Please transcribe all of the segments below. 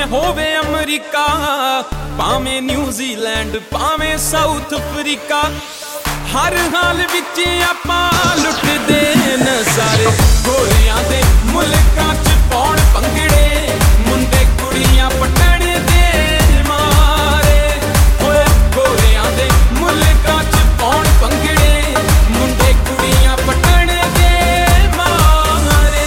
ਭਾਵੇਂ ਹੋਵੇ ਅਮਰੀਕਾ, ਭਾਵੇਂ ਨਿਊਜ਼ੀਲੈਂਡ, ਭਾਵੇਂ ਸਾਊਥ ਅਫਰੀਕਾ, ਹਰ ਹਾਲ ਵਿੱਚ ਆਪਾਂ ਲੁੱਟਦੇ ਨਜ਼ਾਰੇ। ਗੋਰਿਆਂ ਦੇ ਮੁਲਕਾਂ 'ਚ ਪਾਉਣ ਭੰਗੜੇ, ਮੁੰਡੇ ਕੁੜੀਆਂ ਪਟਣ ਦੇ ਮਾਰੇ। ਓਏ ਗੋਰਿਆਂ ਦੇ ਮੁਲਕਾਂ 'ਚ ਪਾਉਣ ਭੰਗੜੇ, ਮੁੰਡੇ ਕੁੜੀਆਂ ਪਟਣ ਦੇ ਮਾਰੇ।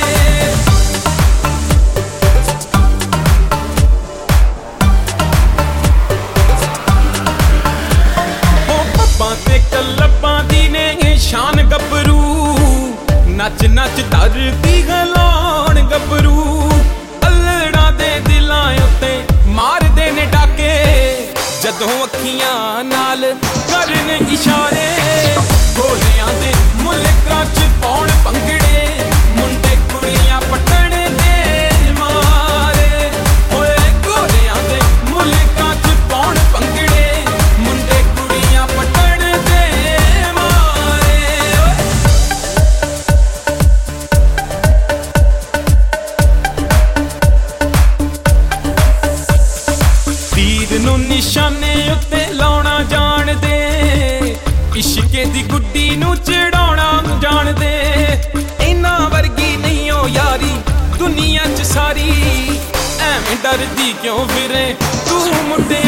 ਪੱਬਾਂ ਤੇ ਕਲੱਬਾਂ ਦੀ ਨੇ ਸ਼ਾਨ ਗੱਭਰੂ, ਨੱਚ ਨੱਚ ਧਰਤੀ ਹਿਲਾਉਣ ਗੱਭਰੂ। ਅਲੜਾਂ ਦੇ ਦਿਲਾਂ ਉੱਤੇ ਮਾਰਦੇ ਨੇ ਡਾਕੇ, ਜਦੋਂ ਅੱਖੀਆਂ ਨਾਲ ਕਰਨ ਇਸ਼ਾਰੇ। ਗੋਰਿਆਂ ਦੇ ਮੁਲਕਾਂ 'ਚ ਪਾਉਣ ਭੰਗੜੇ, ਮੁੰਡੇ ਕੁੜੀਆਂ ਪਟਣ ਦੇ ਮਾਰੇ। ਓਏ ਗੋਰਿਆਂ ਦੇ ਮੁਲਕਾਂ 'ਚ ਪਾਉਣ ਭੰਗੜੇ, ਮੁੰਡੇ ਕੁੜੀਆਂ ਪਟਣ ਦੇ ਮਾਰੇ। ਤੀਰ ਨੂੰ ਨਿਸ਼ਾਨੇ ਉੱਤੇ ਲਾਉਣਾ ਜਾਣਦੇ, ਇਸ਼ਕੇ ਦੀ ਗੁੱਡੀ ਨੂੰ ਚੜਾਉਣਾ ਜਾਣਦੇ। ਇਹਨਾਂ ਵਰਗੀ ਨਹੀਂ ਓ ਯਾਰੀ ਦੁਨੀਆ 'ਚ ਸਾਰੀ, ਐਵੇਂ ਡਰਦੀ ਕਿਉਂ ਫਿਰੇ ਤੂੰ ਮੁੰਡੇ